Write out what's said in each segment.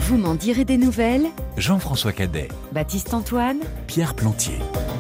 Vous m'en direz des nouvelles. Jean-François Cadet, Baptiste Antoine. Pierre Plantier.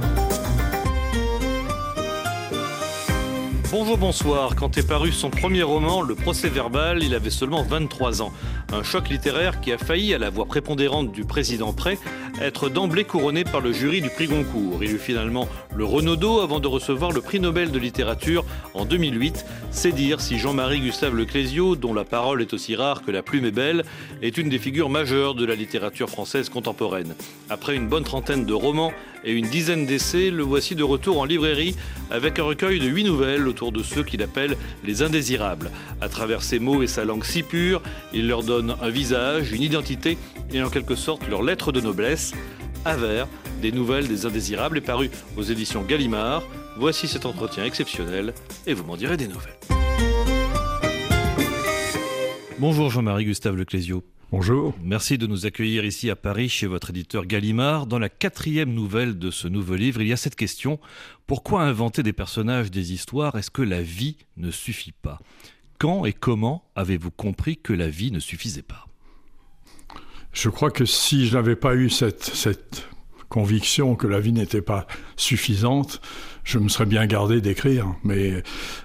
Bonjour, bonsoir. Quand est paru son premier roman, Le Procès-verbal, il avait seulement 23 ans. Un choc littéraire qui a failli, à la voix prépondérante du président Prey, être d'emblée couronné par le jury du prix Goncourt. Il eut finalement le Renaudot avant de recevoir le prix Nobel de littérature en 2008. C'est dire si Jean-Marie Gustave Leclésio, dont la parole est aussi rare que la plume est belle, est une des figures majeures de la littérature française contemporaine. Après une bonne trentaine de romans et une dizaine d'essais, le voici de retour en librairie avec un recueil de 8 nouvelles autour de ceux qu'il appelle les indésirables. À travers ses mots et sa langue si pure, il leur donne un visage, une identité et en quelque sorte leur lettre de noblesse. Avers, des nouvelles des indésirables, est paru aux éditions Gallimard. Voici cet entretien exceptionnel et vous m'en direz des nouvelles. Bonjour Jean-Marie Gustave Leclésio. Bonjour. Merci de nous accueillir ici à Paris chez votre éditeur Gallimard. Dans la 4e nouvelle de ce nouveau livre, il y a cette question. Pourquoi inventer des personnages, des histoires? Est-ce que la vie ne suffit pas? Quand et comment avez-vous compris que la vie ne suffisait pas? Je crois que si je n'avais pas eu cette conviction que la vie n'était pas suffisante, je me serais bien gardé d'écrire. Mais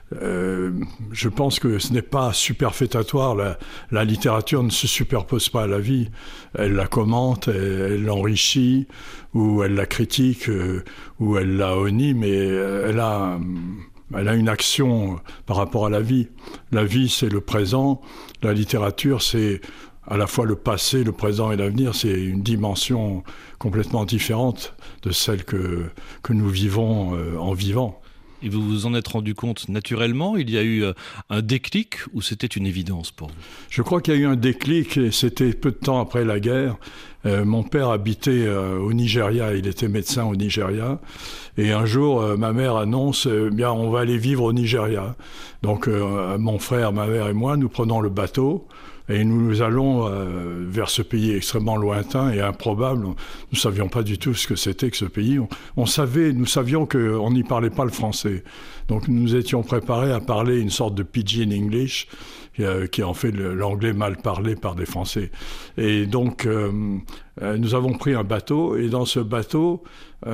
je pense que ce n'est pas superfétatoire. La littérature ne se superpose pas à la vie. Elle la commente, elle l'enrichit, ou elle la critique, ou elle la honnie, mais elle a une action par rapport à la vie. La vie, c'est le présent. La littérature, c'est à la fois le passé, le présent et l'avenir. C'est une dimension complètement différente de celle que nous vivons en vivant. Et vous vous en êtes rendu compte naturellement? Il y a eu un déclic ou c'était une évidence pour vous? Je crois qu'il y a eu un déclic et c'était peu de temps après la guerre. Mon père habitait au Nigeria, il était médecin au Nigeria. Et un jour, ma mère annonce, bien, on va aller vivre au Nigeria. Donc mon frère, ma mère et moi, nous prenons le bateau. Et nous allons vers ce pays extrêmement lointain et improbable. Nous ne savions pas du tout ce que c'était que ce pays. Nous savions qu'on n'y parlait pas le français. Donc nous étions préparés à parler une sorte de pidgin English, qui est en fait l'anglais mal parlé par des Français. Et donc nous avons pris un bateau, et dans ce bateau,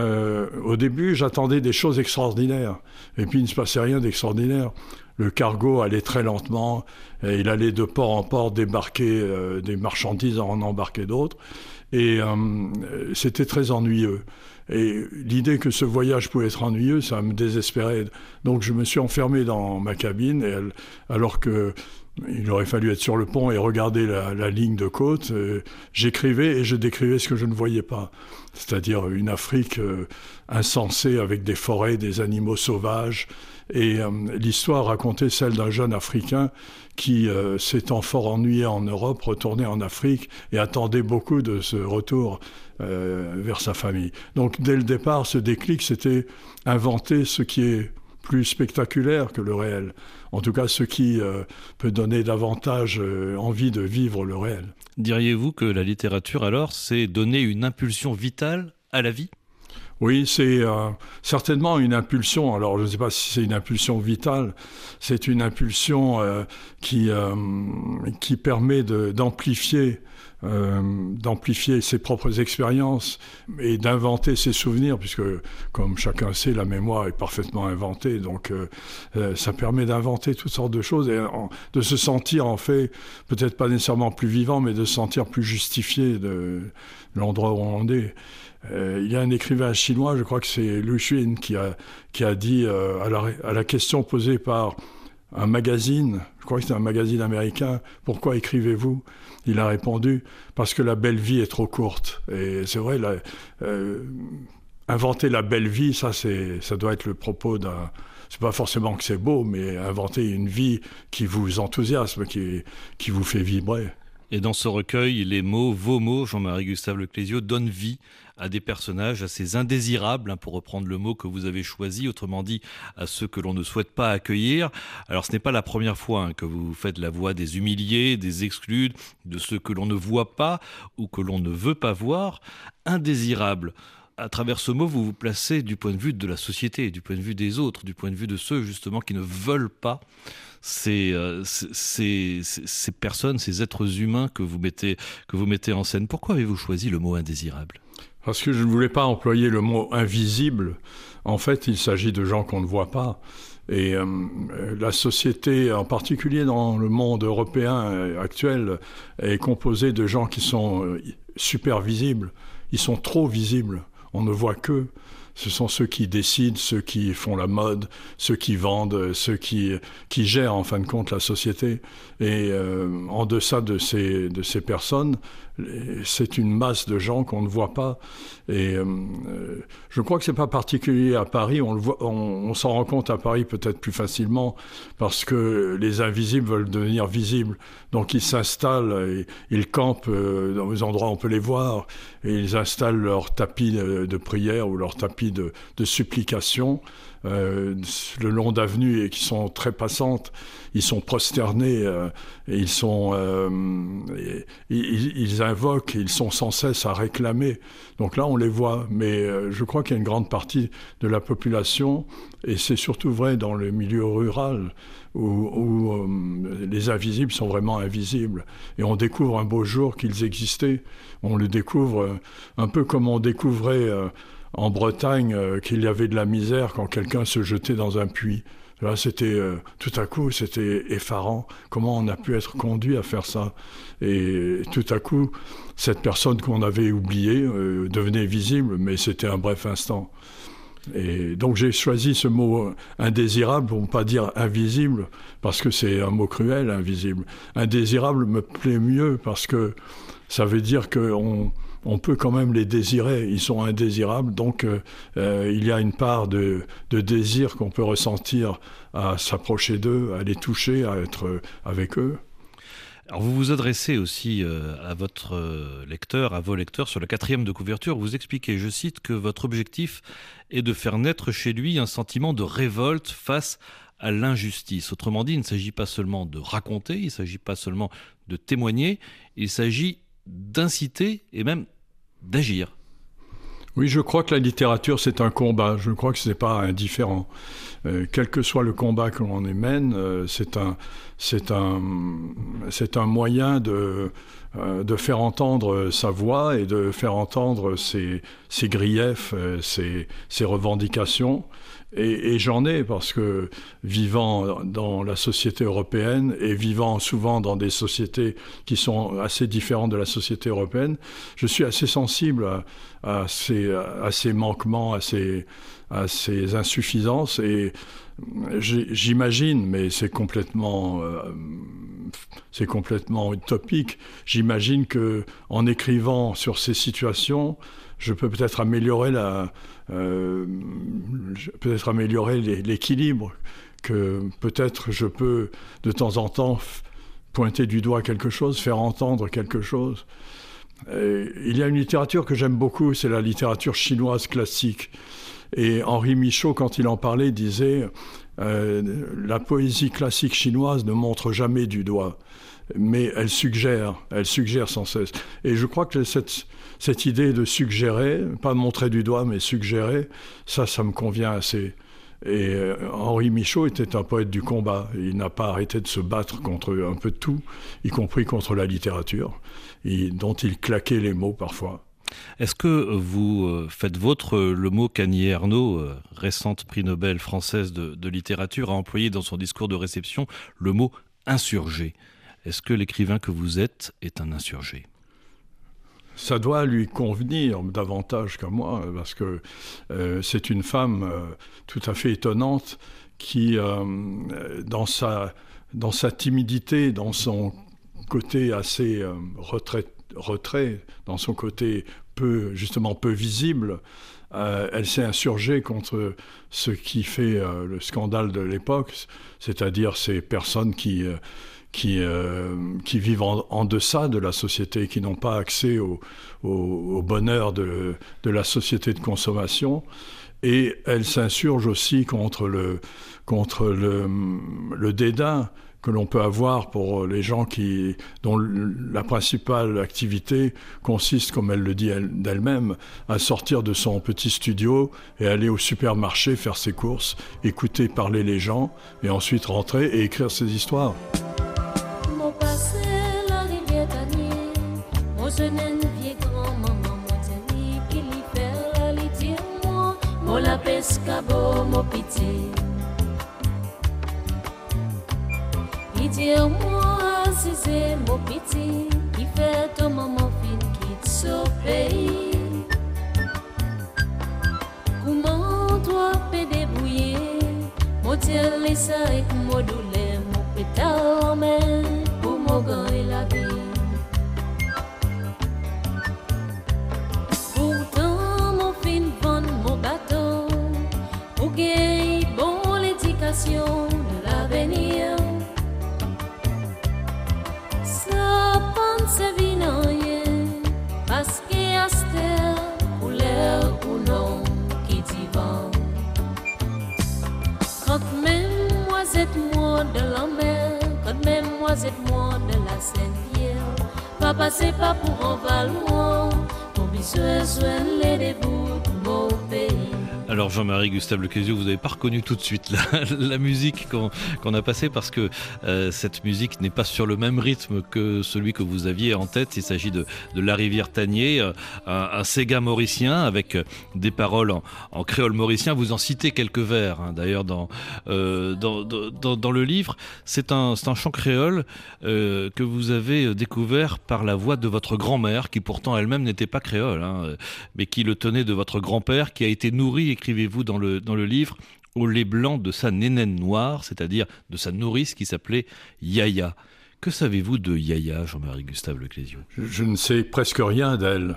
au début, j'attendais des choses extraordinaires. Et puis il ne se passait rien d'extraordinaire. Le cargo allait très lentement, et il allait de port en port débarquer des marchandises, en embarquer d'autres, et c'était très ennuyeux. Et l'idée que ce voyage pouvait être ennuyeux, ça me désespérait. Donc je me suis enfermé dans ma cabine, alors qu'il aurait fallu être sur le pont et regarder la ligne de côte. J'écrivais et je décrivais ce que je ne voyais pas, c'est-à-dire une Afrique insensée avec des forêts, des animaux sauvages. Et l'histoire racontait celle d'un jeune Africain qui, s'étant fort ennuyé en Europe, retournait en Afrique et attendait beaucoup de ce retour vers sa famille. Donc dès le départ, ce déclic, c'était inventer ce qui est plus spectaculaire que le réel. En tout cas, ce qui peut donner davantage envie de vivre le réel. Diriez-vous que la littérature, alors, c'est donner une impulsion vitale à la vie? Oui, c'est certainement une impulsion. Alors, je ne sais pas si c'est une impulsion vitale. C'est une impulsion qui permet d'amplifier ses propres expériences et d'inventer ses souvenirs, puisque, comme chacun sait, la mémoire est parfaitement inventée. Donc, ça permet d'inventer toutes sortes de choses et de se sentir, en fait, peut-être pas nécessairement plus vivant, mais de se sentir plus justifié de l'endroit où on est. Il y a un écrivain chinois, je crois que c'est Lu Xun, qui a dit à la question posée par un magazine, je crois que c'est un magazine américain, « Pourquoi écrivez-vous » Il a répondu « Parce que la belle vie est trop courte ». Et c'est vrai, inventer la belle vie, ça doit être le propos d'un... C'est pas forcément que c'est beau, mais inventer une vie qui vous enthousiasme, qui vous fait vibrer. Et dans ce recueil, les mots, vos mots, Jean-Marie Gustave Leclésio, donnent vie à des personnages assez indésirables, pour reprendre le mot que vous avez choisi, autrement dit à ceux que l'on ne souhaite pas accueillir. Alors ce n'est pas la première fois que vous faites la voix des humiliés, des exclus, de ceux que l'on ne voit pas ou que l'on ne veut pas voir. Indésirables. à travers ce mot, vous vous placez du point de vue de la société, du point de vue des autres, du point de vue de ceux justement qui ne veulent pas ces personnes, ces êtres humains que vous mettez en scène. Pourquoi avez-vous choisi le mot indésirable ? Parce que je ne voulais pas employer le mot invisible. En fait, il s'agit de gens qu'on ne voit pas. Et la société, en particulier dans le monde européen actuel, est composée de gens qui sont super visibles. Ils sont trop visibles. On ne voit qu'eux. Ce sont ceux qui décident, ceux qui font la mode, ceux qui vendent, ceux qui gèrent en fin de compte la société. Et en deçà de ces personnes, c'est une masse de gens qu'on ne voit pas. Et je crois que c'est pas particulier à Paris. On le voit, on s'en rend compte à Paris peut-être plus facilement parce que les invisibles veulent devenir visibles. Donc ils s'installent, ils campent dans les endroits où on peut les voir et ils installent leur tapis de prière ou leur tapis de supplication le long d'avenues et qui sont très passantes. Ils sont prosternés et ils invoquent, ils sont sans cesse à réclamer. Donc là, on les voit. Mais je crois qu'il y a une grande partie de la population, et c'est surtout vrai dans le milieu rural, où les invisibles sont vraiment invisibles. Et on découvre un beau jour qu'ils existaient. On le découvre un peu comme on découvrait en Bretagne qu'il y avait de la misère quand quelqu'un se jetait dans un puits. Là, c'était tout à coup, c'était effarant. Comment on a pu être conduit à faire ça ? Et tout à coup, cette personne qu'on avait oubliée devenait visible, mais c'était un bref instant. Et donc j'ai choisi ce mot indésirable pour ne pas dire invisible, parce que c'est un mot cruel, invisible. Indésirable me plaît mieux parce que ça veut dire qu'on peut quand même les désirer. Ils sont indésirables, donc il y a une part de désir qu'on peut ressentir à s'approcher d'eux, à les toucher, à être avec eux. Alors vous vous adressez aussi à votre lecteur, à vos lecteurs sur la 4e de couverture. Vous expliquez, je cite, que votre objectif est de faire naître chez lui un sentiment de révolte face à l'injustice. Autrement dit, il ne s'agit pas seulement de raconter, il ne s'agit pas seulement de témoigner, il s'agit d'inciter et même d'agir. Oui, je crois que la littérature, c'est un combat. Je crois que ce n'est pas indifférent. Quel que soit le combat que l'on y mène, c'est un moyen de faire entendre sa voix et de faire entendre ses griefs, ses revendications. Et j'en ai parce que vivant dans la société européenne et vivant souvent dans des sociétés qui sont assez différentes de la société européenne, je suis assez sensible à ces manquements, à ces insuffisances. Et j'imagine, mais c'est complètement utopique, j'imagine que en écrivant sur ces situations, je peux peut-être améliorer l'équilibre, que peut-être je peux de temps en temps pointer du doigt quelque chose, faire entendre quelque chose. Il y a une littérature que j'aime beaucoup, c'est la littérature chinoise classique. Et Henri Michaud, quand il en parlait, disait la poésie classique chinoise ne montre jamais du doigt, mais elle suggère sans cesse. Et je crois que cette idée de suggérer, pas montrer du doigt, mais suggérer, ça me convient assez. Et Henri Michaud était un poète du combat. Il n'a pas arrêté de se battre contre un peu de tout, y compris contre la littérature, dont il claquait les mots parfois. Est-ce que vous faites vôtre le mot qu'Annie Ernaux, récente prix Nobel française de littérature, a employé dans son discours de réception, le mot « insurgé ». Est-ce que l'écrivain que vous êtes est un insurgé ? Ça doit lui convenir davantage qu'à moi, parce que c'est une femme tout à fait étonnante qui, dans sa timidité, dans son côté assez retrait, dans son côté peu visible, elle s'est insurgée contre ce qui fait le scandale de l'époque, c'est-à-dire ces personnes qui vivent en deçà de la société, qui n'ont pas accès au bonheur de la société de consommation. Et elle s'insurge aussi contre le dédain que l'on peut avoir pour les gens dont la principale activité consiste, comme elle le dit d'elle-même, à sortir de son petit studio et aller au supermarché faire ses courses, écouter parler les gens et ensuite rentrer et écrire ses histoires. Mon passé, la rivière Tanier, mon jeune vieux grand-maman, mon tani, qui l'y fait la litière, mon la pescabo, mon pitié. Dis-moi, si c'est mon petit qui fait ton maman fin quitte ce pays. Comment toi peux débrouiller? Mon Dieu, laisse avec mon douleur, mon pétale en main pour mon gant et la vie. Pourtant, mon fin vend mon bateau pour gagner bon l'éducation de l'avenir. Se vinoye, parce que Aster, couleur ou non, qui t'y vend. Quand même moi êtes moi de la mer, quand même moi êtes moi de la Sainte-Pierre, pas passer pas pour en valoir, pour bisouer les débouts de mon pays. Alors Jean-Marie Gustave Leclésio, vous n'avez pas reconnu tout de suite la musique qu'on a passée parce que cette musique n'est pas sur le même rythme que celui que vous aviez en tête. Il s'agit de La Rivière Tanier, un Sega mauricien avec des paroles en créole mauricien. Vous en citez quelques vers, hein, d'ailleurs dans le livre. C'est un chant créole que vous avez découvert par la voix de votre grand-mère, qui pourtant elle-même n'était pas créole, hein, mais qui le tenait de votre grand-père, qui a été nourri, écrivez-vous dans le livre, au lait blanc de sa nénenne noire, c'est-à-dire de sa nourrice qui s'appelait Yaya. Que savez-vous de Yaya, Jean-Marie Gustave Leclésio ? Je ne sais presque rien d'elle.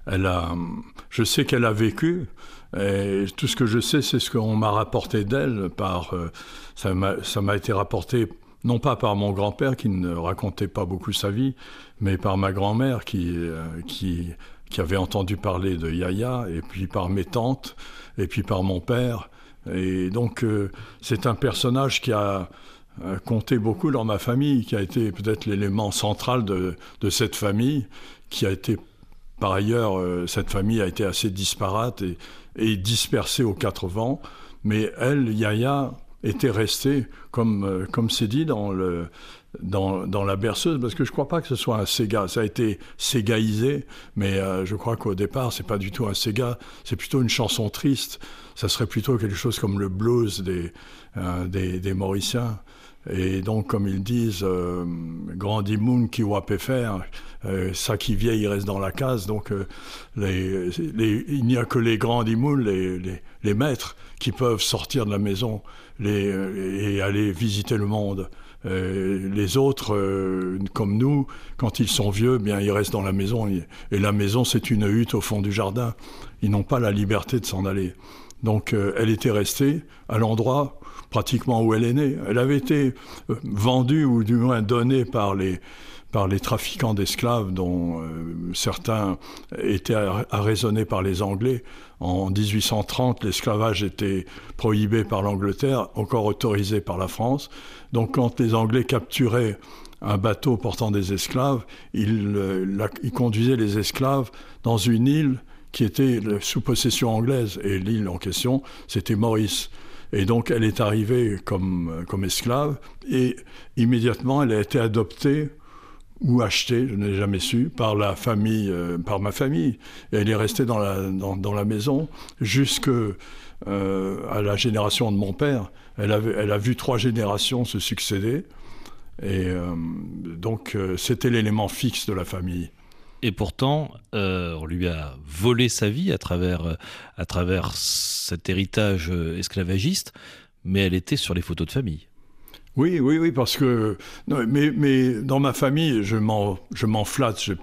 Je sais qu'elle a vécu, et tout ce que je sais, c'est ce qu'on m'a rapporté d'elle. Ça m'a été rapporté, non pas par mon grand-père, qui ne racontait pas beaucoup sa vie, mais par ma grand-mère, qui avait entendu parler de Yaya, et puis par mes tantes, et puis par mon père. Et donc, c'est un personnage qui a compté beaucoup dans ma famille, qui a été peut-être l'élément central de cette famille, qui a été, par ailleurs, cette famille a été assez disparate et dispersée aux quatre vents. Mais elle, Yaya, était restée, comme c'est dit dans la berceuse, parce que je ne crois pas que ce soit un Sega. Ça a été ségaïsé, mais je crois qu'au départ, c'est pas du tout un Sega. C'est plutôt une chanson triste. Ça serait plutôt quelque chose comme le blues des Mauriciens. Et donc, comme ils disent, grand dimoun qui wapé faire, ça qui vieille reste dans la case. Donc, il n'y a que les grands dimouns, les maîtres, qui peuvent sortir de la maison et aller visiter le monde. Les autres, comme nous, quand ils sont vieux, bien ils restent dans la maison. Et la maison, c'est une hutte au fond du jardin. Ils n'ont pas la liberté de s'en aller. Donc, elle était restée à l'endroit pratiquement où elle est née. Elle avait été vendue, ou du moins donnée par les trafiquants d'esclaves, dont certains étaient arraisonnés par les Anglais. En 1830, l'esclavage était prohibé par l'Angleterre, encore autorisé par la France. Donc quand les Anglais capturaient un bateau portant des esclaves, ils conduisaient les esclaves dans une île qui était sous possession anglaise. Et l'île en question, c'était Maurice. Et donc elle est arrivée comme esclave, et immédiatement elle a été adoptée ou achetée, je n'ai jamais su, par ma famille. Et elle est restée dans la maison jusqu'à la génération de mon père. Elle a vu 3 générations se succéder, et donc c'était l'élément fixe de la famille. Et pourtant, on lui a volé sa vie à travers cet héritage esclavagiste, mais elle était sur les photos de famille. Oui, parce que... Non, mais dans ma famille, je m'en flatte, je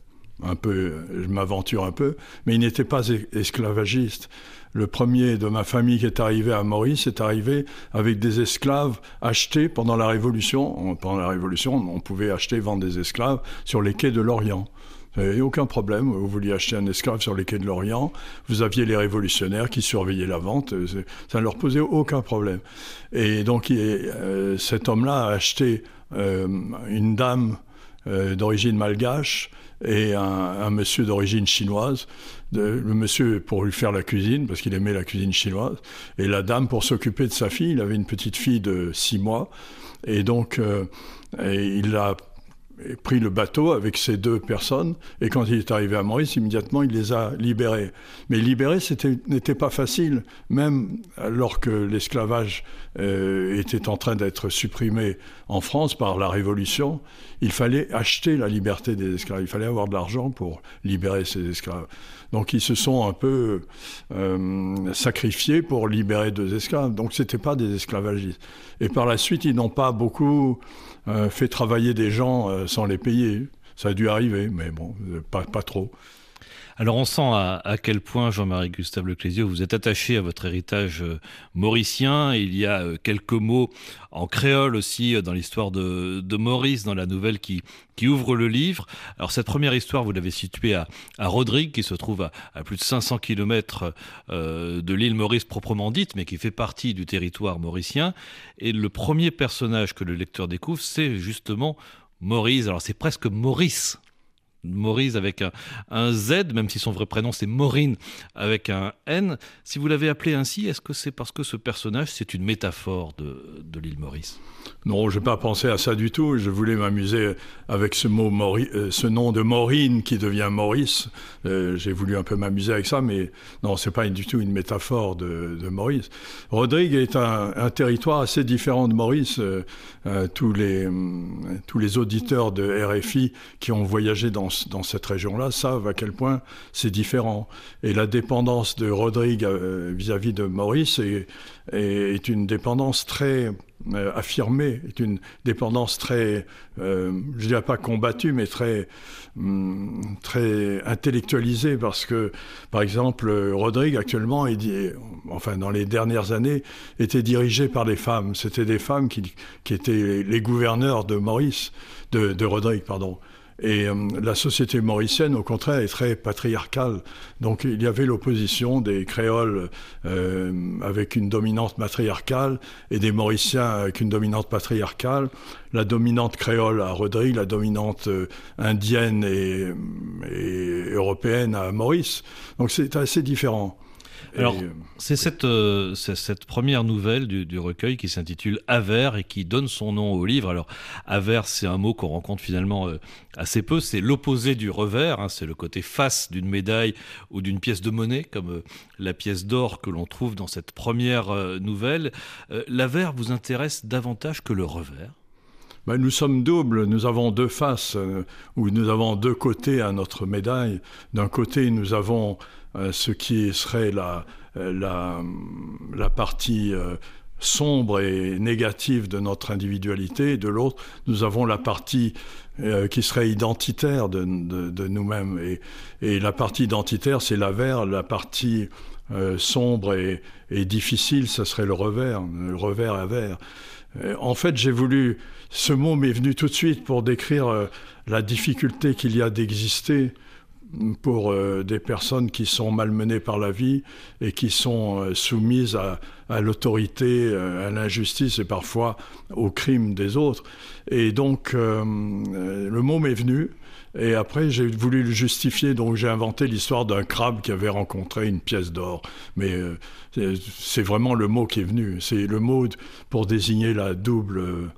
m'aventure un peu, mais il n'était pas esclavagiste. Le premier de ma famille qui est arrivé à Maurice est arrivé avec des esclaves achetés pendant la Révolution. Pendant la Révolution, on pouvait acheter et vendre des esclaves sur les quais de l'Orient. Il n'y a aucun problème, vous vouliez acheter un esclave sur les quais de l'Orient, vous aviez les révolutionnaires qui surveillaient la vente, ça ne leur posait aucun problème. Et donc cet homme-là a acheté une dame d'origine malgache et un monsieur d'origine chinoise. Le monsieur pour lui faire la cuisine, parce qu'il aimait la cuisine chinoise, et la dame pour s'occuper de sa fille. Il avait une petite fille de 6 mois, et donc il a pris le bateau avec ces 2 personnes, et quand il est arrivé à Maurice, immédiatement il les a libérés. Mais libérer, n'était pas facile, même alors que l'esclavage était en train d'être supprimé en France par la Révolution. Il fallait acheter la liberté des esclaves, il fallait avoir de l'argent pour libérer ces esclaves. Donc ils se sont un peu sacrifiés pour libérer 2 esclaves, donc c'était pas des esclavagistes. Et par la suite, ils n'ont pas beaucoup fait travailler des gens sans les payer. Ça a dû arriver, mais bon, pas trop. Alors on sent à quel point, Jean-Marie Gustave Leclésio, vous êtes attaché à votre héritage mauricien. Il y a quelques mots en créole aussi dans l'histoire de Maurice, dans la nouvelle qui ouvre le livre. Alors cette première histoire, vous l'avez située à Rodrigue, qui se trouve à plus de 500 km de l'île Maurice proprement dite, mais qui fait partie du territoire mauricien. Et le premier personnage que le lecteur découvre, c'est justement Maurice. Alors c'est presque Maurice avec un Z, même si son vrai prénom c'est Maureen avec un N. Si vous l'avez appelé ainsi, est-ce que c'est parce que ce personnage, c'est une métaphore de l'île Maurice ? Non, je n'ai pas pensé à ça du tout. Je voulais m'amuser avec ce nom de Maureen qui devient Maurice. J'ai voulu un peu m'amuser avec ça, mais non, ce n'est pas du tout une métaphore de Maurice. Rodrigue est un territoire assez différent de Maurice. Tous les auditeurs de RFI qui ont voyagé dans cette région-là savent à quel point c'est différent. Et la dépendance de Rodrigue vis-à-vis de Maurice est une dépendance très affirmée, est une dépendance très, je dirais pas combattue, mais très intellectualisée, parce que, par exemple, Rodrigue actuellement, dans les dernières années, était dirigé par des femmes. C'était des femmes qui étaient les gouverneurs de Rodrigue, pardon. Et la société mauricienne, au contraire, est très patriarcale. Donc il y avait l'opposition des créoles avec une dominante matriarcale et des Mauriciens avec une dominante patriarcale. La dominante créole à Rodrigue, la dominante indienne et européenne à Maurice. Donc c'est assez différent. Alors, c'est cette première nouvelle du recueil qui s'intitule Avers et qui donne son nom au livre. Alors, Avers, c'est un mot qu'on rencontre finalement assez peu. C'est l'opposé du revers, hein, c'est le côté face d'une médaille ou d'une pièce de monnaie, comme la pièce d'or que l'on trouve dans cette première nouvelle. L'Avers vous intéresse davantage que le revers ? Nous sommes doubles, nous avons 2 faces, ou nous avons 2 côtés à notre médaille. D'un côté, nous avons ce qui serait la partie sombre et négative de notre individualité. De l'autre, nous avons la partie qui serait identitaire de nous-mêmes. Et la partie identitaire, c'est l'avers. La partie sombre et difficile, ça serait le revers avers. En fait, ce mot m'est venu tout de suite pour décrire la difficulté qu'il y a d'exister pour des personnes qui sont malmenées par la vie et qui sont soumises à l'autorité, à l'injustice et parfois au crime des autres. Et donc, le mot m'est venu. Et après, j'ai voulu le justifier, donc j'ai inventé l'histoire d'un crabe qui avait rencontré une pièce d'or. Mais c'est vraiment le mot qui est venu. C'est le mot pour désigner la double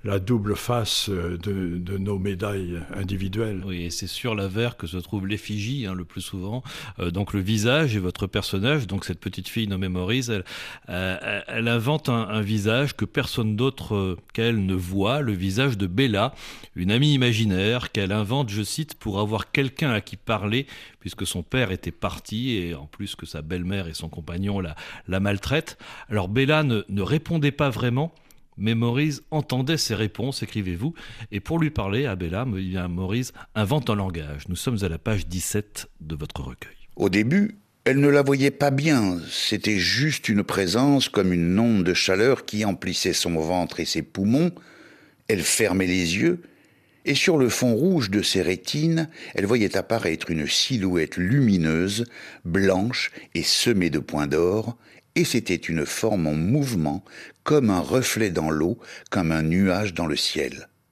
face de nos médailles individuelles. Oui, et c'est sur l'avers que se trouve l'effigie, le plus souvent. Donc le visage et votre personnage, donc cette petite fille nommée Maurice, elle invente un visage que personne d'autre qu'elle ne voit, le visage de Bella, une amie imaginaire qu'elle invente, je cite, pour avoir quelqu'un à qui parler, puisque son père était parti et en plus que sa belle-mère et son compagnon la maltraitent. Alors Bella ne répondait pas vraiment, mais Maurice entendait ses réponses, écrivez-vous, et pour lui parler à Bella, Maurice invente un langage. Nous sommes à la page 17 de votre recueil. Au début, elle ne la voyait pas bien, c'était juste une présence comme une onde de chaleur qui emplissait son ventre et ses poumons. Elle fermait les yeux, et sur le fond rouge de ses rétines, elle voyait apparaître une silhouette lumineuse, blanche et semée de points d'or, et c'était une forme en mouvement, comme un reflet dans l'eau, comme un nuage dans le ciel.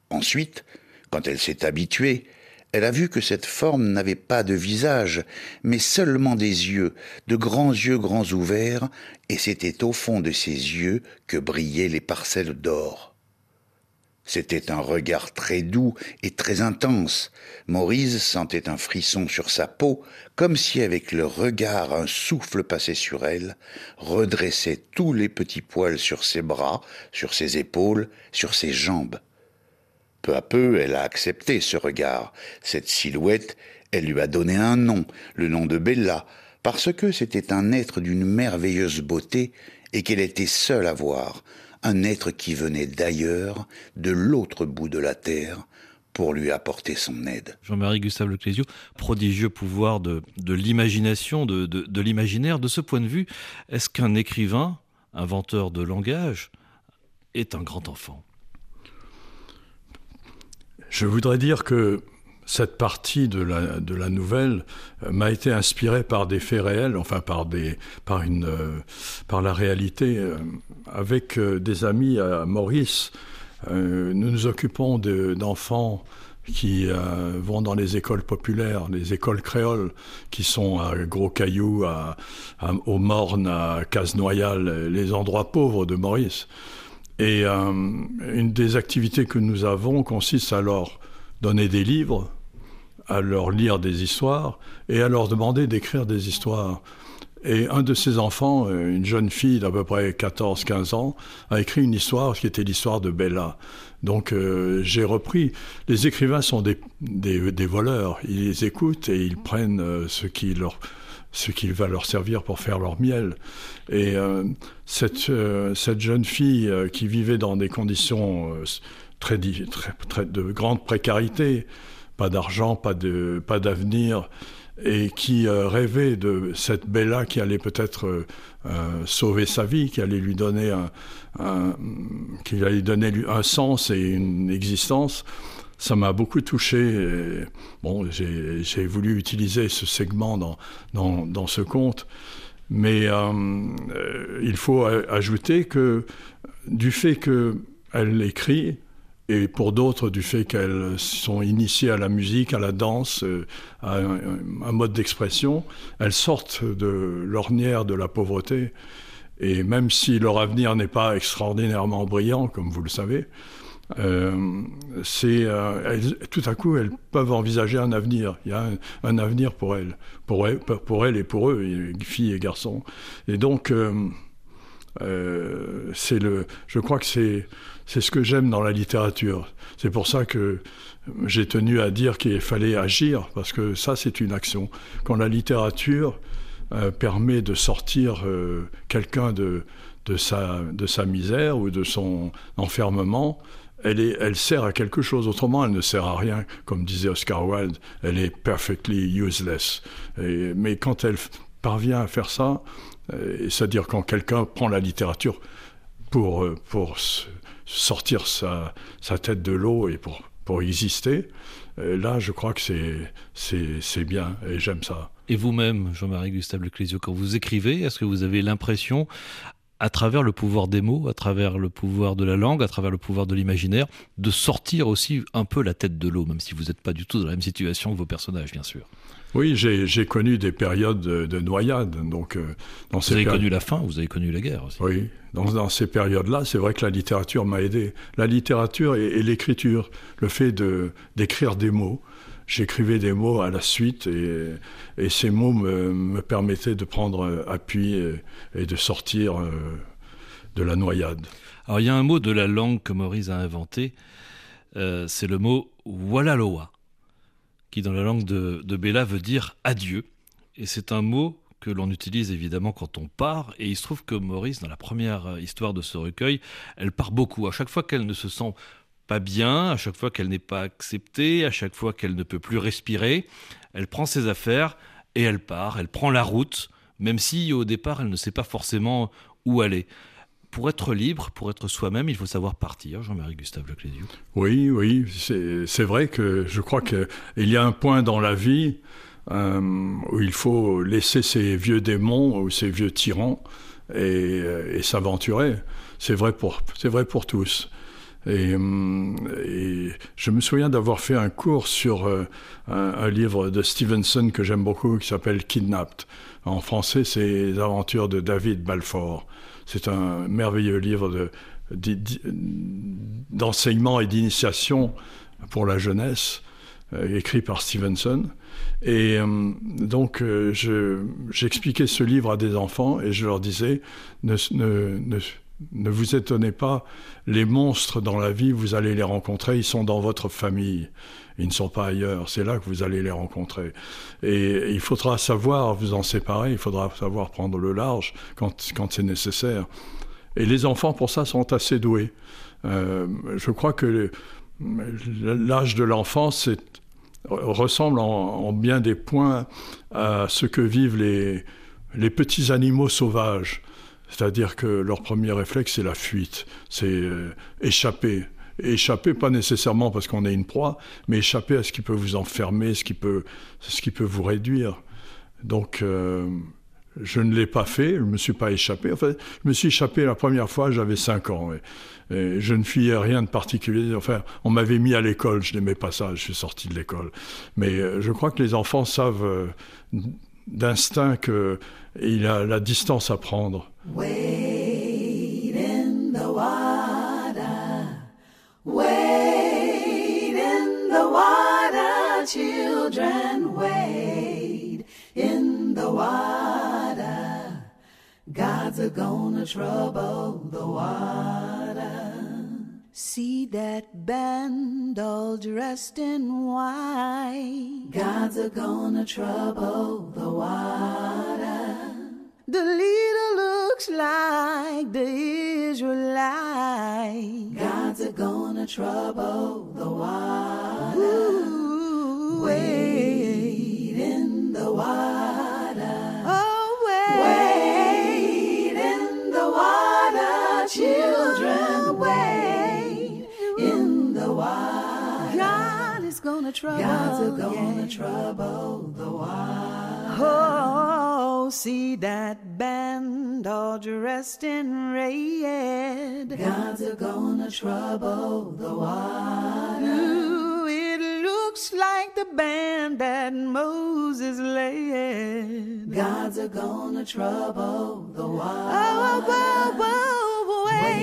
Ensuite, quand elle s'est habituée, elle a vu que cette forme n'avait pas de visage, mais seulement des yeux grands ouverts, et c'était au fond de ces yeux que brillaient les parcelles d'or. C'était un regard très doux et très intense. Maurice sentait un frisson sur sa peau, comme si avec le regard un souffle passait sur elle, redressait tous les petits poils sur ses bras, sur ses épaules, sur ses jambes. Peu à peu, elle a accepté ce regard. Cette silhouette, elle lui a donné un nom, le nom de Bella, parce que c'était un être d'une merveilleuse beauté et qu'elle était seule à voir, un être qui venait d'ailleurs, de l'autre bout de la terre, pour lui apporter son aide. Jean-Marie Gustave Leclésio, prodigieux pouvoir de l'imagination, de l'imaginaire. De ce point de vue, est-ce qu'un écrivain, inventeur de langage, est un grand enfant ? Je voudrais dire que cette partie de la nouvelle m'a été inspirée par des faits réels, enfin par la réalité. Avec des amis à Maurice, nous nous occupons d'enfants qui vont dans les écoles populaires, les écoles créoles, qui sont à Gros-Caillou, au Morne, à Casnoyal, les endroits pauvres de Maurice. Et une des activités que nous avons consiste à leur donner des livres, à leur lire des histoires et à leur demander d'écrire des histoires. Et un de ces enfants, une jeune fille d'à peu près 14-15 ans, a écrit une histoire qui était l'histoire de Bella. Donc j'ai repris. Les écrivains sont des voleurs. Ils les écoutent et ils prennent ce qui va leur servir pour faire leur miel. Et cette jeune fille qui vivait dans des conditions très de grande précarité, pas d'argent, pas d'avenir, et qui rêvait de cette Bella qui allait peut-être sauver sa vie, qui allait lui donner un sens et une existence. Ça m'a beaucoup touché. Et, bon, j'ai voulu utiliser ce segment dans ce conte. Mais il faut ajouter que du fait qu'elle écrit, et pour d'autres du fait qu'elles sont initiées à la musique, à la danse, à un mode d'expression, elles sortent de l'ornière de la pauvreté. Et même si leur avenir n'est pas extraordinairement brillant, comme vous le savez, tout à coup, elles peuvent envisager un avenir. Il y a un avenir pour elles et pour eux, filles et garçons. Et donc, je crois que c'est ce que j'aime dans la littérature. C'est pour ça que j'ai tenu à dire qu'il fallait agir, parce que ça, c'est une action. Quand la littérature permet de sortir quelqu'un de sa misère ou de son enfermement, elle sert à quelque chose. Autrement, elle ne sert à rien. Comme disait Oscar Wilde, elle est perfectly useless. Mais quand elle parvient à faire ça, c'est-à-dire quand quelqu'un prend la littérature pour sortir sa tête de l'eau et pour exister, là, je crois que c'est bien et j'aime ça. Et vous-même, Jean-Marie Gustave Leclésio, quand vous écrivez, est-ce que vous avez l'impression, à travers le pouvoir des mots, à travers le pouvoir de la langue, à travers le pouvoir de l'imaginaire, de sortir aussi un peu la tête de l'eau, même si vous n'êtes pas du tout dans la même situation que vos personnages, bien sûr? Oui, j'ai connu des périodes de noyade. Donc, vous avez connu la faim, vous avez connu la guerre aussi. Oui, dans ces périodes-là, c'est vrai que la littérature m'a aidé. La littérature et l'écriture, le fait d'écrire des mots. J'écrivais des mots à la suite et ces mots me permettaient de prendre appui et de sortir de la noyade. Alors il y a un mot de la langue que Maurice a inventé, c'est le mot « walaloa », qui dans la langue de Bella veut dire « adieu ». Et c'est un mot que l'on utilise évidemment quand on part. Et il se trouve que Maurice, dans la première histoire de ce recueil, elle part beaucoup. À chaque fois qu'elle ne se sent pas bien, à chaque fois qu'elle n'est pas acceptée, à chaque fois qu'elle ne peut plus respirer, elle prend ses affaires et elle part, elle prend la route, même si au départ elle ne sait pas forcément où aller. Pour être libre, pour être soi-même, il faut savoir partir, Jean-Marie Gustave Leclésio. Oui, c'est vrai que je crois qu'il y a un point dans la vie où il faut laisser ces vieux démons ou ces vieux tyrans et s'aventurer. C'est vrai pour tous. Et je me souviens d'avoir fait un cours sur un livre de Stevenson que j'aime beaucoup, qui s'appelle Kidnapped. En français, c'est les aventures de David Balfour. C'est un merveilleux livre d'enseignement et d'initiation pour la jeunesse, écrit par Stevenson. Et donc, j'expliquais ce livre à des enfants et je leur disais, ne vous étonnez pas, les monstres dans la vie, vous allez les rencontrer, ils sont dans votre famille. Ils ne sont pas ailleurs, c'est là que vous allez les rencontrer. Et il faudra savoir vous en séparer, il faudra savoir prendre le large quand c'est nécessaire. Et les enfants, pour ça, sont assez doués. Je crois que l'âge de l'enfance ressemble en bien des points à ce que vivent les petits animaux sauvages. C'est-à-dire que leur premier réflexe, c'est la fuite, c'est échapper. Échapper, pas nécessairement parce qu'on est une proie, mais échapper à ce qui peut vous enfermer, ce qui peut vous réduire. Donc, je ne l'ai pas fait, je ne me suis pas échappé. Enfin, je me suis échappé la première fois, j'avais 5 ans. Et je ne fuyais rien de particulier. Enfin, on m'avait mis à l'école, je n'aimais pas ça, je suis sorti de l'école. Mais je crois que les enfants savent d'instinct qu'il y a la distance à prendre. Wade in the water, wade in the water, children, wade in the water. Gods are gonna trouble the water. See that band all dressed in white. Gods are gonna trouble the water. The leader looks like the Israelite. Gods are gonna trouble the water. Ooh, wade in the water. Oh, wade in the water, children, wade in the water. God is gonna trouble. Gods are gonna trouble the water. Oh, see that band all dressed in red. Gods are gonna trouble the water. Ooh, it looks like the band that Moses led. Gods are gonna trouble the water. Oh, whoa, whoa,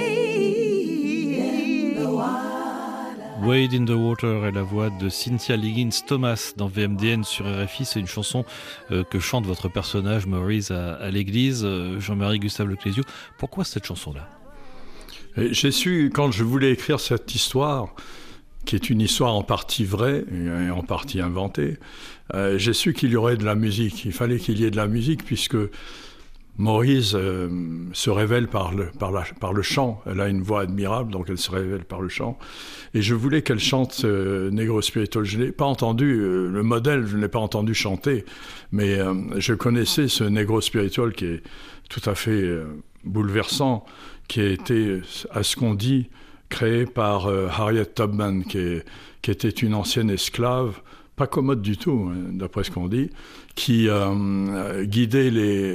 wade in the water. Wade in the Water est la voix de Cynthia Liggins Thomas dans VMDN sur RFI. C'est une chanson que chante votre personnage Maurice à l'église, Jean-Marie Gustave Leclésio. Pourquoi cette chanson-là ? J'ai su, quand je voulais écrire cette histoire, qui est une histoire en partie vraie et en partie inventée, j'ai su qu'il y aurait de la musique. Il fallait qu'il y ait de la musique puisque Maurice se révèle par le chant. Elle a une voix admirable, donc elle se révèle par le chant. Et je voulais qu'elle chante Negro Spiritual. Je n'ai pas entendu, le modèle, je ne l'ai pas entendu chanter, mais je connaissais ce Negro Spiritual qui est tout à fait bouleversant, qui a été, à ce qu'on dit, créé par Harriet Tubman, qui était une ancienne esclave, pas commode du tout, d'après ce qu'on dit, qui guidait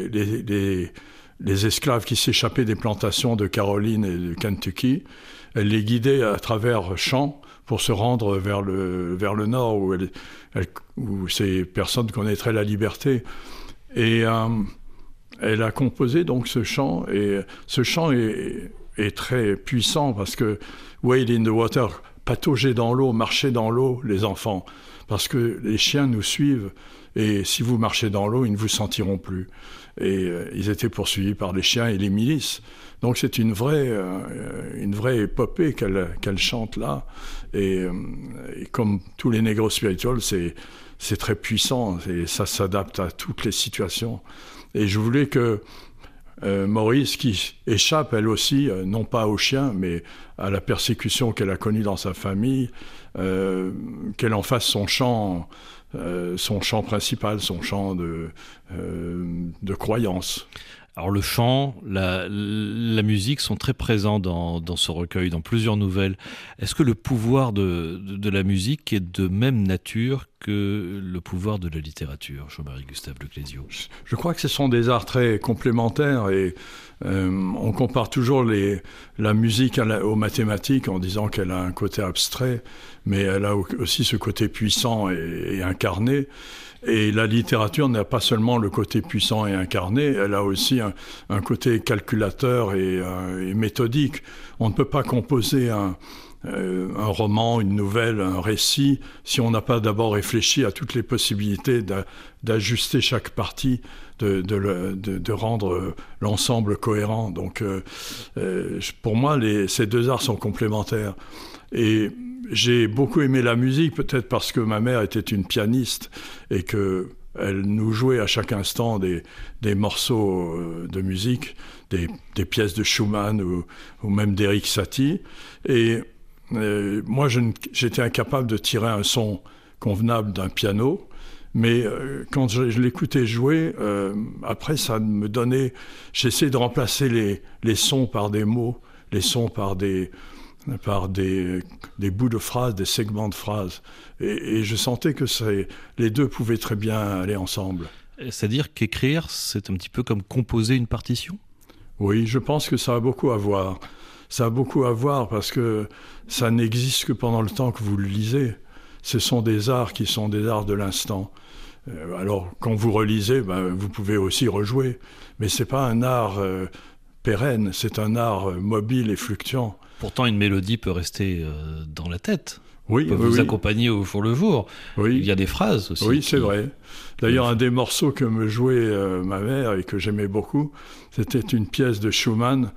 les esclaves qui s'échappaient des plantations de Caroline et de Kentucky. Elle les guidait à travers champs pour se rendre vers le nord, où ces personnes connaîtraient la liberté. Et elle a composé donc ce chant, et ce chant est très puissant parce que Wade in the water, patauger dans l'eau, marcher dans l'eau, les enfants, parce que les chiens nous suivent et si vous marchez dans l'eau, ils ne vous sentiront plus. Et ils étaient poursuivis par les chiens et les milices. Donc c'est une vraie épopée qu'elle chante là. Et comme tous les Negro Spirituals, c'est très puissant et ça s'adapte à toutes les situations. Et je voulais que Maurice, qui échappe elle aussi, non pas aux chiens, mais à la persécution qu'elle a connue dans sa famille, qu'elle en fasse son chant principal, son chant de croyance. Alors le chant, la musique sont très présents dans ce recueil, dans plusieurs nouvelles. Est-ce que le pouvoir de la musique est de même nature que le pouvoir de la littérature, Jean-Marie Gustave Leclésio? Je crois que ce sont des arts très complémentaires et on compare toujours la musique aux mathématiques en disant qu'elle a un côté abstrait, mais elle a aussi ce côté puissant et incarné. Et la littérature n'a pas seulement le côté puissant et incarné, elle a aussi un côté calculateur et méthodique. On ne peut pas composer un roman, une nouvelle, un récit, si on n'a pas d'abord réfléchi à toutes les possibilités d'ajuster chaque partie, de rendre l'ensemble cohérent. Donc, pour moi, ces deux arts sont complémentaires. Et j'ai beaucoup aimé la musique, peut-être parce que ma mère était une pianiste et qu'elle nous jouait à chaque instant des morceaux de musique, des pièces de Schumann ou même d'Erik Satie. Et moi, j'étais incapable de tirer un son convenable d'un piano, mais quand je l'écoutais jouer, après, ça me donnait... J'essayais de remplacer les sons par des mots, les sons par des bouts de phrases, des segments de phrases. Et je sentais que les deux pouvaient très bien aller ensemble. C'est-à-dire qu'écrire, c'est un petit peu comme composer une partition? Oui, je pense que ça a beaucoup à voir. Ça a beaucoup à voir parce que ça n'existe que pendant le temps que vous le lisez. Ce sont des arts qui sont des arts de l'instant. Alors, quand vous relisez, vous pouvez aussi rejouer. Mais ce n'est pas un art pérenne, c'est un art mobile et fluctuant. Pourtant, une mélodie peut rester dans la tête. Oui, peut vous accompagner au jour le jour. Oui. Il y a des phrases aussi. Oui, c'est vrai. D'ailleurs, un des morceaux que me jouait ma mère et que j'aimais beaucoup, c'était une pièce de Schumann.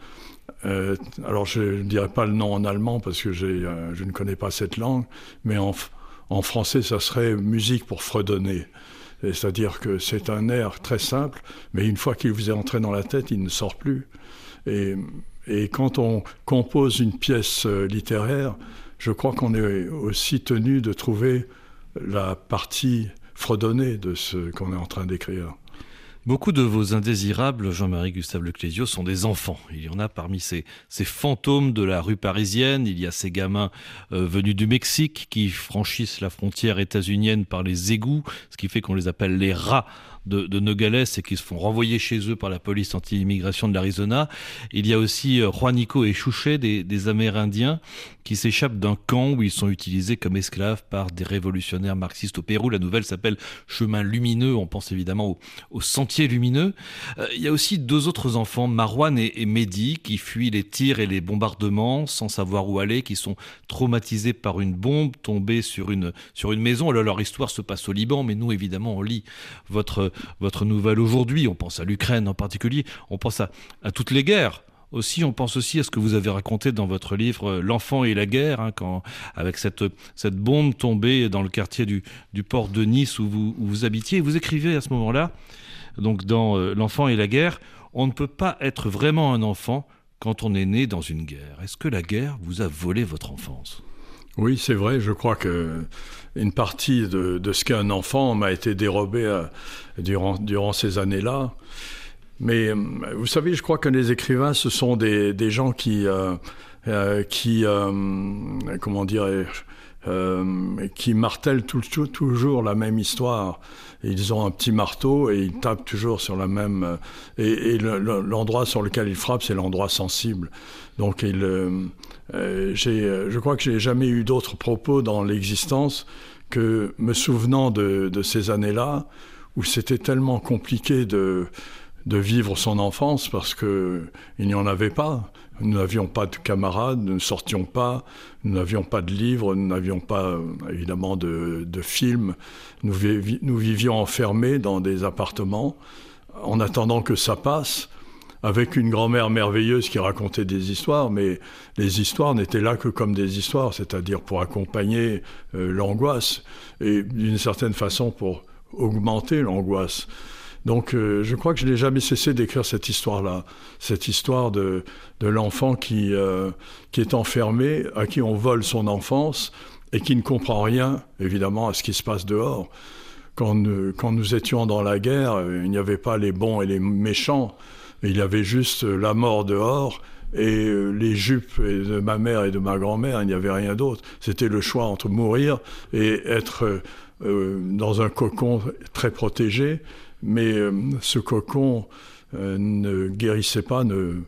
Alors, je ne dirai pas le nom en allemand parce que je ne connais pas cette langue, mais en français, ça serait « Musique pour fredonner ». C'est-à-dire que c'est un air très simple, mais une fois qu'il vous est entré dans la tête, il ne sort plus. Et quand on compose une pièce littéraire, je crois qu'on est aussi tenu de trouver la partie fredonnée de ce qu'on est en train d'écrire. Beaucoup de vos indésirables, Jean-Marie Gustave Leclésio, sont des enfants. Il y en a parmi ces fantômes de la rue parisienne. Il y a ces gamins venus du Mexique qui franchissent la frontière états-unienne par les égouts, ce qui fait qu'on les appelle les rats de Nogales et qui se font renvoyer chez eux par la police anti-immigration de l'Arizona. Il y a aussi Juanico et Chouchet, des Amérindiens qui s'échappent d'un camp où ils sont utilisés comme esclaves par des révolutionnaires marxistes au Pérou. La nouvelle s'appelle Chemin lumineux. On pense évidemment au Sentier lumineux. Il y a aussi deux autres enfants, Marwan et Mehdi, qui fuient les tirs et les bombardements sans savoir où aller, qui sont traumatisés par une bombe tombée sur une maison. Alors, leur histoire se passe au Liban, mais nous, évidemment, on lit votre nouvelle aujourd'hui. On pense à l'Ukraine en particulier. On pense à toutes les guerres. Aussi, on pense aussi à ce que vous avez raconté dans votre livre « L'enfant et la guerre », avec cette bombe tombée dans le quartier du port de Nice où vous habitiez. Et vous écrivez à ce moment-là, donc dans « L'enfant et la guerre », on ne peut pas être vraiment un enfant quand on est né dans une guerre. Est-ce que la guerre vous a volé votre enfance ? Oui, c'est vrai. Je crois qu'une partie de ce qu'est un enfant m'a été dérobée durant ces années-là. Mais vous savez, je crois que les écrivains, ce sont des gens qui martèlent toujours la même histoire. Ils ont un petit marteau et ils tapent toujours sur la même... Et l'endroit sur lequel ils frappent, c'est l'endroit sensible. Donc, je crois que je n'ai jamais eu d'autres propos dans l'existence que me souvenant de ces années-là, où c'était tellement compliqué de vivre son enfance parce qu'il n'y en avait pas. Nous n'avions pas de camarades, nous ne sortions pas, nous n'avions pas de livres, nous n'avions pas évidemment de films. Nous vivions enfermés dans des appartements en attendant que ça passe, avec une grand-mère merveilleuse qui racontait des histoires, mais les histoires n'étaient là que comme des histoires, c'est-à-dire pour accompagner l'angoisse et d'une certaine façon pour augmenter l'angoisse. Donc je crois que je n'ai jamais cessé d'écrire cette histoire-là, cette histoire de l'enfant qui est enfermé, à qui on vole son enfance et qui ne comprend rien, évidemment, à ce qui se passe dehors. Quand nous étions dans la guerre, il n'y avait pas les bons et les méchants, il y avait juste la mort dehors et les jupes de ma mère et de ma grand-mère, il n'y avait rien d'autre. C'était le choix entre mourir et être dans un cocon très protégé, mais ce cocon ne guérissait pas,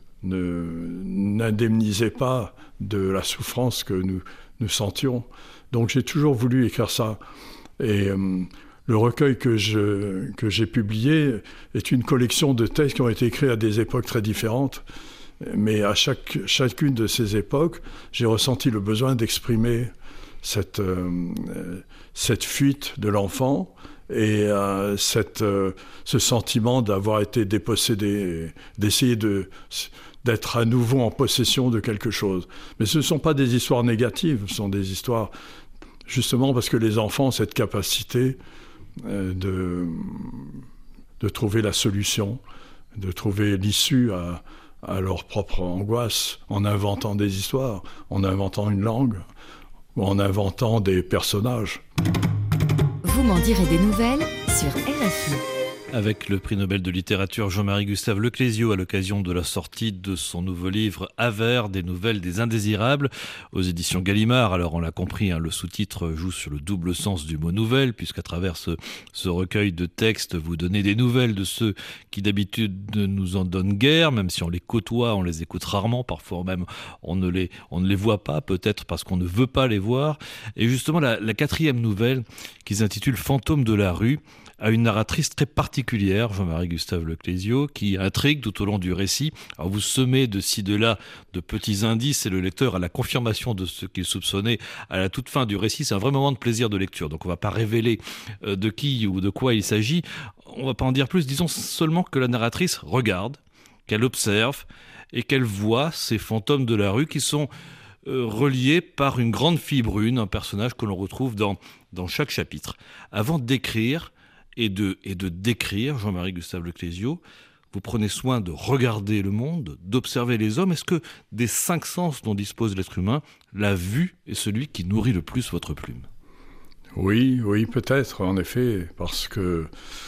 n'indemnisait pas de la souffrance que nous sentions. Donc j'ai toujours voulu écrire ça. Et le recueil que j'ai publié est une collection de textes qui ont été écrits à des époques très différentes. Mais à chacune de ces époques, j'ai ressenti le besoin d'exprimer cette fuite de l'enfant et ce sentiment d'avoir été dépossédé, d'essayer d'être à nouveau en possession de quelque chose. Mais ce ne sont pas des histoires négatives, ce sont des histoires justement parce que les enfants ont cette capacité de trouver la solution, de trouver l'issue à leur propre angoisse, en inventant des histoires, en inventant une langue, ou en inventant des personnages. Vous m'en direz des nouvelles sur RFI. Avec le prix Nobel de littérature Jean-Marie Gustave Leclésio à l'occasion de la sortie de son nouveau livre « Avers, des nouvelles des indésirables » aux éditions Gallimard. Alors on l'a compris, le sous-titre joue sur le double sens du mot « nouvelle » puisqu'à travers ce recueil de textes, vous donnez des nouvelles de ceux qui d'habitude nous en donnent guère, même si on les côtoie, on les écoute rarement, parfois même on ne les voit pas, peut-être parce qu'on ne veut pas les voir. Et justement la 4e nouvelle qui s'intitule « Fantôme de la rue » à une narratrice très particulière, Jean-Marie Gustave Leclésio, qui intrigue tout au long du récit. Alors vous semez de ci, de là de petits indices et le lecteur a la confirmation de ce qu'il soupçonnait à la toute fin du récit. C'est un vrai moment de plaisir de lecture. Donc on ne va pas révéler de qui ou de quoi il s'agit. On ne va pas en dire plus. Disons seulement que la narratrice regarde, qu'elle observe et qu'elle voit ces fantômes de la rue qui sont reliés par une grande fille brune, un personnage que l'on retrouve dans chaque chapitre. Avant d'écrire et de décrire, Jean-Marie Gustave Leclésio, vous prenez soin de regarder le monde, d'observer les hommes. Est-ce que des 5 sens dont dispose l'être humain, la vue est celui qui nourrit le plus votre plume ? Oui, peut-être, en effet, parce que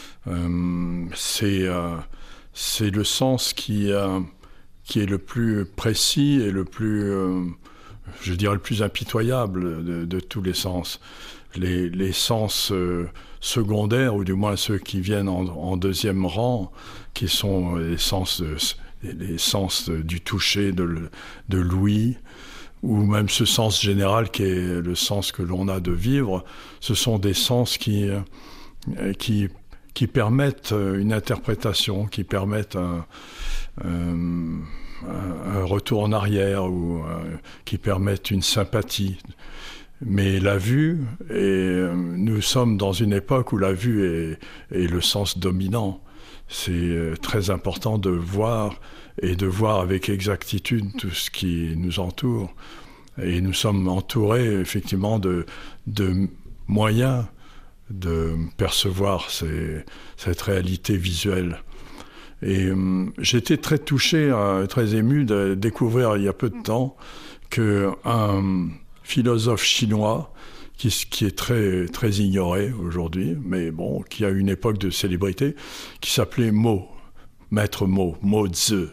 c'est le sens qui est le plus précis et le plus, je dirais, le plus impitoyable de tous les sens. Les sens secondaires, ou du moins ceux qui viennent en deuxième rang, qui sont les sens du toucher, de l'ouïe, ou même ce sens général qui est le sens que l'on a de vivre, ce sont des sens qui permettent une interprétation, qui permettent un retour en arrière, ou qui permettent une sympathie. Mais la vue, nous sommes dans une époque où la vue est le sens dominant. C'est très important de voir, et de voir avec exactitude tout ce qui nous entoure. Et nous sommes entourés effectivement de moyens de percevoir cette réalité visuelle. Et j'étais très touché, très ému de découvrir il y a peu de temps qu'un philosophe chinois qui est très, très ignoré aujourd'hui, mais bon, qui a une époque de célébrité, qui s'appelait Maître Mo Tzu.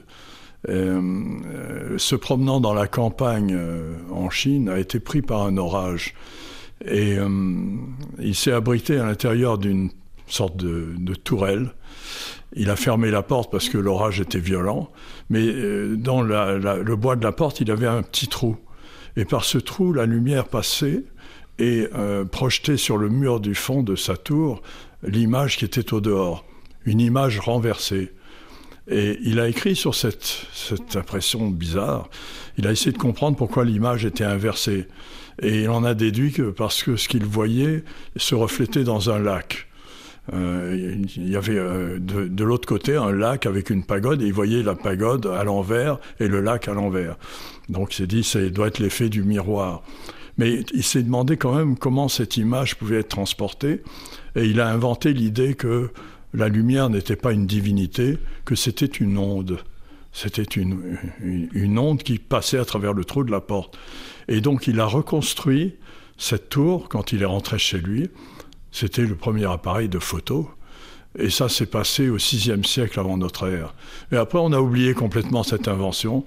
Se promenant dans la campagne en Chine, a été pris par un orage. Et il s'est abrité à l'intérieur d'une sorte de tourelle. Il a fermé la porte parce que l'orage était violent, mais dans le bois de la porte, il avait un petit trou. Et par ce trou, la lumière passait et projetait sur le mur du fond de sa tour l'image qui était au dehors, une image renversée. Et il a écrit sur cette impression bizarre, il a essayé de comprendre pourquoi l'image était inversée. Et il en a déduit que parce que ce qu'il voyait se reflétait dans un lac. Il y avait de l'autre côté un lac avec une pagode, et il voyait la pagode à l'envers et le lac à l'envers. Donc il s'est dit, ça doit être l'effet du miroir. Mais il s'est demandé quand même comment cette image pouvait être transportée, et il a inventé l'idée que la lumière n'était pas une divinité, que c'était une onde. C'était une onde qui passait à travers le trou de la porte. Et donc il a reconstruit cette tour quand il est rentré chez lui. C'était le premier appareil de photo. Et ça s'est passé au VIe siècle avant notre ère. Et après, on a oublié complètement cette invention.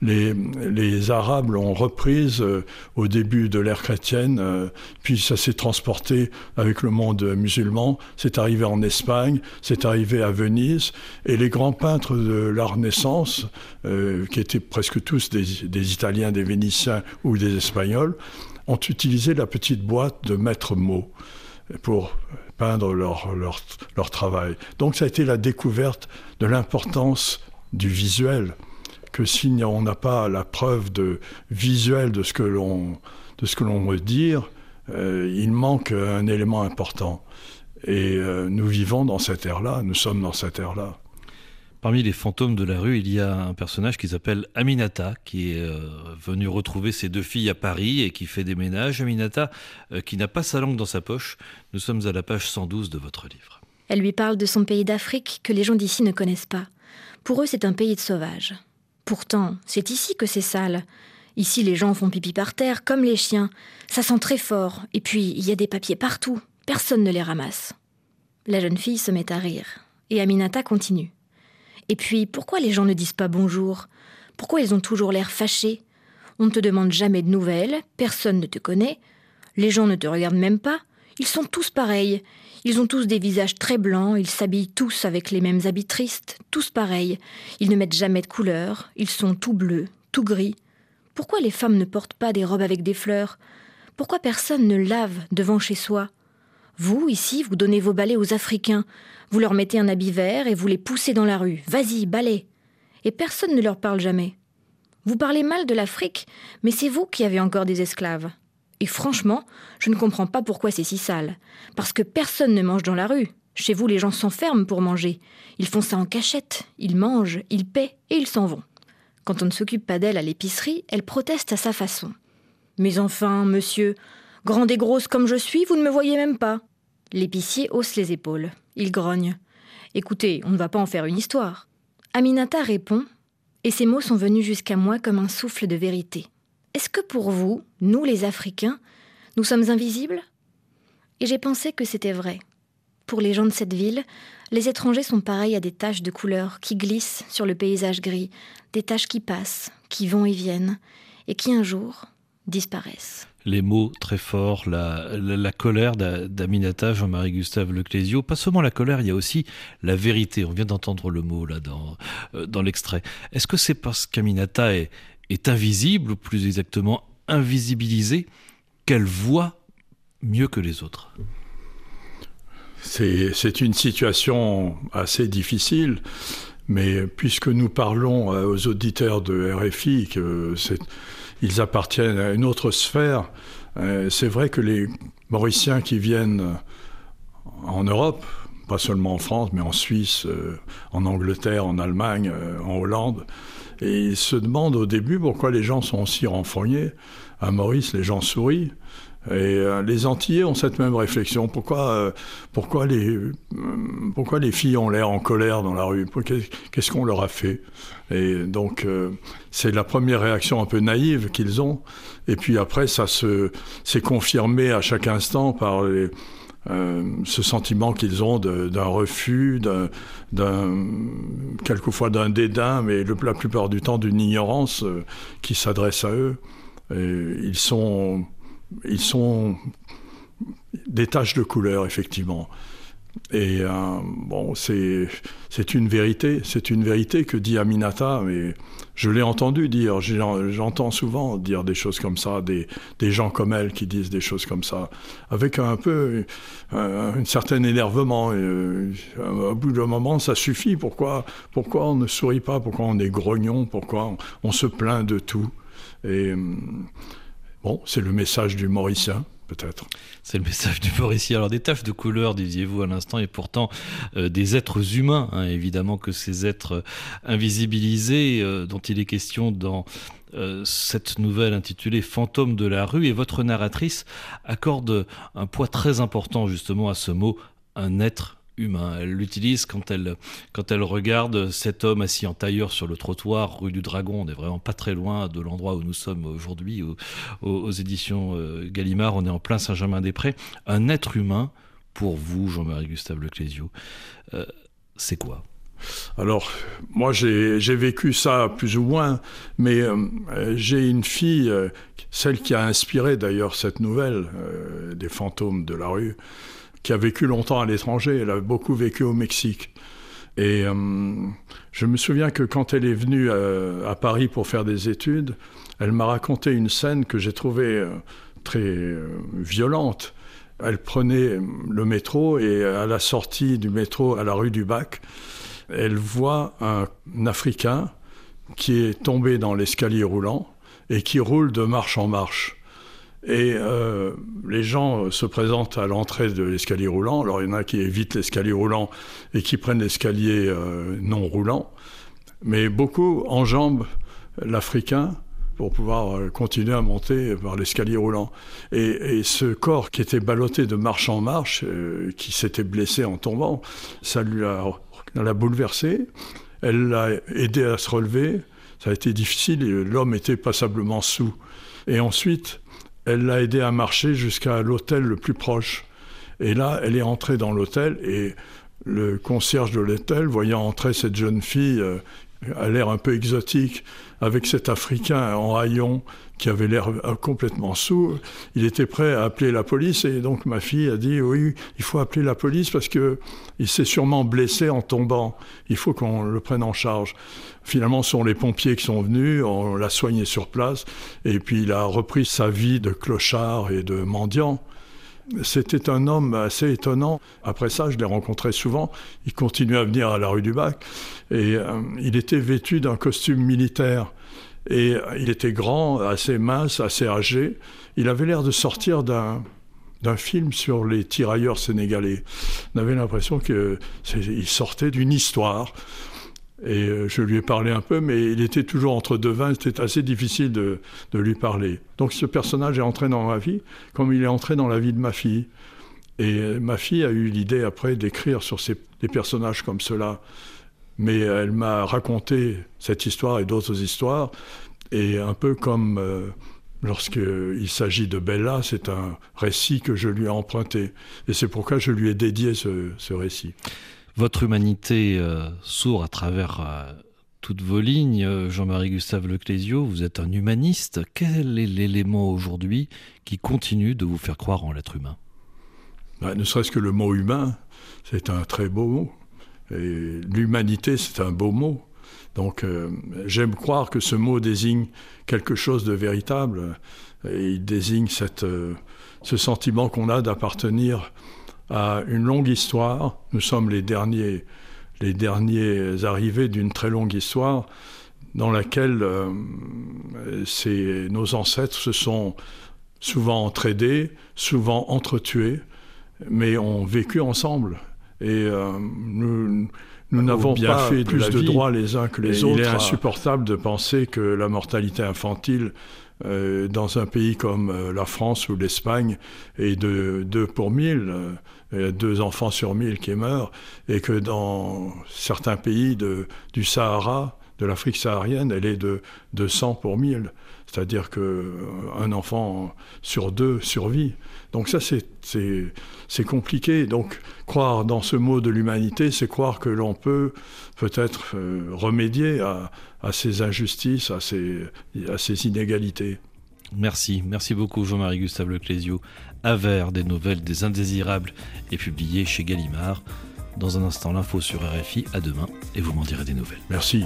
Les Arabes l'ont reprise au début de l'ère chrétienne, puis ça s'est transporté avec le monde musulman. C'est arrivé en Espagne, c'est arrivé à Venise. Et les grands peintres de la Renaissance, qui étaient presque tous des Italiens, des Vénitiens ou des Espagnols, ont utilisé la petite boîte de maître-mot pour peindre leur travail. Donc ça a été la découverte de l'importance du visuel, que si on n'a pas la preuve de visuel de ce que l'on veut dire, il manque un élément important. Et nous vivons dans cette ère-là, nous sommes dans cette ère-là. Parmi les fantômes de la rue, il y a un personnage qui s'appelle Aminata, qui est venu retrouver ses 2 filles à Paris et qui fait des ménages. Aminata, qui n'a pas sa langue dans sa poche. Nous sommes à la page 112 de votre livre. Elle lui parle de son pays d'Afrique que les gens d'ici ne connaissent pas. Pour eux, c'est un pays de sauvages. Pourtant, c'est ici que c'est sale. Ici, les gens font pipi par terre, comme les chiens. Ça sent très fort. Et puis, il y a des papiers partout. Personne ne les ramasse. La jeune fille se met à rire. Et Aminata continue. Et puis, pourquoi les gens ne disent pas bonjour ? Pourquoi ils ont toujours l'air fâchés ? On ne te demande jamais de nouvelles, personne ne te connaît, les gens ne te regardent même pas, ils sont tous pareils. Ils ont tous des visages très blancs, ils s'habillent tous avec les mêmes habits tristes, tous pareils. Ils ne mettent jamais de couleur, ils sont tout bleus, tout gris. Pourquoi les femmes ne portent pas des robes avec des fleurs ? Pourquoi personne ne lave devant chez soi ? Vous, ici, vous donnez vos balais aux Africains. Vous leur mettez un habit vert et vous les poussez dans la rue. Vas-y, balai. Et personne ne leur parle jamais. Vous parlez mal de l'Afrique, mais c'est vous qui avez encore des esclaves. Et franchement, je ne comprends pas pourquoi c'est si sale. Parce que personne ne mange dans la rue. Chez vous, les gens s'enferment pour manger. Ils font ça en cachette. Ils mangent, ils paient et ils s'en vont. Quand on ne s'occupe pas d'elle à l'épicerie, elle proteste à sa façon. « Mais enfin, monsieur, grande et grosse comme je suis, vous ne me voyez même pas. » L'épicier hausse les épaules. Il grogne. « Écoutez, on ne va pas en faire une histoire. » Aminata répond, et ses mots sont venus jusqu'à moi comme un souffle de vérité. « Est-ce que pour vous, nous les Africains, nous sommes invisibles ?» Et j'ai pensé que c'était vrai. Pour les gens de cette ville, les étrangers sont pareils à des taches de couleur qui glissent sur le paysage gris, des taches qui passent, qui vont et viennent, et qui un jour disparaissent. Les mots très forts, la colère d'Aminata, Jean-Marie Gustave Leclésio. Pas seulement la colère, il y a aussi la vérité. On vient d'entendre le mot là dans l'extrait. Est-ce que c'est parce qu'Aminata est invisible, ou plus exactement invisibilisée, qu'elle voit mieux que les autres ? C'est une situation assez difficile, mais puisque nous parlons aux auditeurs de RFI qu'ils appartiennent à une autre sphère, c'est vrai que les Mauriciens qui viennent en Europe, pas seulement en France, mais en Suisse, en Angleterre, en Allemagne, en Hollande, et ils se demandent au début pourquoi les gens sont aussi renfrognés. À Maurice, les gens sourient. Et les Antillais ont cette même réflexion. Pourquoi les filles ont l'air en colère dans la rue ? Qu'est-ce qu'on leur a fait ? Et donc, c'est la première réaction un peu naïve qu'ils ont. Et puis après, c'est confirmé à chaque instant par ce sentiment qu'ils ont d'un refus, quelquefois d'un dédain, mais la plupart du temps d'une ignorance qui s'adresse à eux. Et ils sont des taches de couleur, effectivement. Et c'est une vérité que dit Aminata, mais je l'ai entendu dire, j'entends souvent dire des choses comme ça, des gens comme elle qui disent des choses comme ça, avec un peu un certain énervement. Au bout d'un moment, ça suffit. Pourquoi on ne sourit pas ? Pourquoi on est grognon ? Pourquoi on se plaint de tout ? Et c'est le message du Mauricien, peut-être. C'est le message du Mauricien. Alors, des taches de couleur, disiez-vous à l'instant, et pourtant des êtres humains, évidemment que ces êtres invisibilisés, dont il est question dans cette nouvelle intitulée « Fantômes de la rue », et votre narratrice accorde un poids très important justement à ce mot « un être humain ». Elle l'utilise quand elle regarde cet homme assis en tailleur sur le trottoir rue du Dragon. On n'est vraiment pas très loin de l'endroit où nous sommes aujourd'hui aux éditions Gallimard. On est en plein Saint-Germain-des-Prés. Un être humain, pour vous, Jean-Marie Gustave Leclésio, c'est quoi ? Alors, moi, j'ai vécu ça plus ou moins, mais j'ai une fille, celle qui a inspiré d'ailleurs cette nouvelle, des fantômes de la rue, qui a vécu longtemps à l'étranger. Elle a beaucoup vécu au Mexique. Et je me souviens que quand elle est venue à Paris pour faire des études, elle m'a raconté une scène que j'ai trouvée très violente. Elle prenait le métro et à la sortie du métro à la rue du Bac, elle voit un Africain qui est tombé dans l'escalier roulant et qui roule de marche en marche. Et les gens se présentent à l'entrée de l'escalier roulant. Alors il y en a qui évitent l'escalier roulant et qui prennent l'escalier non roulant. Mais beaucoup enjambent l'Africain pour pouvoir continuer à monter par l'escalier roulant. Et ce corps qui était ballotté de marche en marche, qui s'était blessé en tombant, ça l'a bouleversé. Elle l'a aidé à se relever. Ça a été difficile et l'homme était passablement saoul. Et ensuite, elle l'a aidé à marcher jusqu'à l'hôtel le plus proche. Et là, elle est entrée dans l'hôtel et le concierge de l'hôtel, voyant entrer cette jeune fille à l'air un peu exotique, avec cet Africain en haillons qui avait l'air complètement sourd, il était prêt à appeler la police. Et donc ma fille a dit « Oui, il faut appeler la police parce qu'il s'est sûrement blessé en tombant. Il faut qu'on le prenne en charge. » Finalement, ce sont les pompiers qui sont venus, on l'a soigné sur place, et puis il a repris sa vie de clochard et de mendiant. C'était un homme assez étonnant. Après ça, je l'ai rencontré souvent. Il continuait à venir à la rue du Bac. Et il était vêtu d'un costume militaire. Et il était grand, assez mince, assez âgé. Il avait l'air de sortir d'un film sur les tirailleurs sénégalais. On avait l'impression qu'il sortait d'une histoire. Et je lui ai parlé un peu, mais il était toujours entre deux vins, c'était assez difficile de lui parler. Donc ce personnage est entré dans ma vie, comme il est entré dans la vie de ma fille. Et ma fille a eu l'idée après d'écrire sur des personnages comme cela. Mais elle m'a raconté cette histoire et d'autres histoires, et un peu comme lorsqu'il s'agit de Bella, c'est un récit que je lui ai emprunté. Et c'est pourquoi je lui ai dédié ce récit. Votre humanité sourd à travers toutes vos lignes. Jean-Marie Gustave Leclésio, vous êtes un humaniste. Quel est l'élément aujourd'hui qui continue de vous faire croire en l'être humain ? Ne serait-ce que le mot humain, c'est un très beau mot. Et l'humanité, c'est un beau mot. Donc j'aime croire que ce mot désigne quelque chose de véritable. Et il désigne ce sentiment qu'on a d'appartenir à une longue histoire. Nous sommes les derniers arrivés d'une très longue histoire dans laquelle nos ancêtres se sont souvent entraidés, souvent entretués, mais ont vécu ensemble. Et nous n'avons pas fait plus de droits les uns que les autres. Il est insupportable de penser que la mortalité infantile dans un pays comme la France ou l'Espagne est de 2 pour 1000, 2 enfants sur 1000 qui meurent, et que dans certains pays du Sahara, de l'Afrique saharienne, elle est de 200 pour 1000. C'est-à-dire qu'un enfant sur 2 survit. Donc ça, c'est compliqué. Donc croire dans ce mot de l'humanité, c'est croire que l'on peut peut-être remédier à ces injustices, à ces inégalités. Merci beaucoup Jean-Marie Gustave Leclésio. Avers, des nouvelles des indésirables est publié chez Gallimard. Dans un instant, l'info sur RFI. À demain et vous m'en direz des nouvelles. Merci.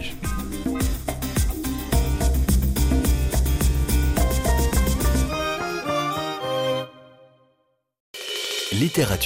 Littérature.